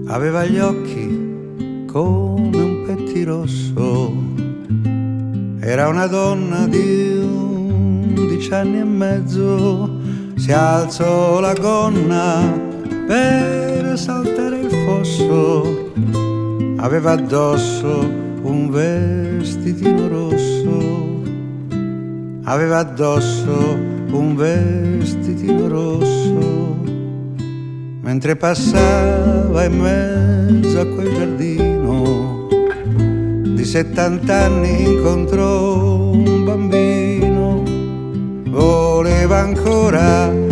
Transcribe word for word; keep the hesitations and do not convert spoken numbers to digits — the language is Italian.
aveva gli occhi come un pettirosso, era una donna di undici anni e mezzo. Si alzò la gonna per saltare il fosso, aveva addosso un vestitino rosso, aveva addosso un vestitino rosso. Mentre passava in mezzo a quel giardino, di settant'anni incontrò un bambino, voleva ancora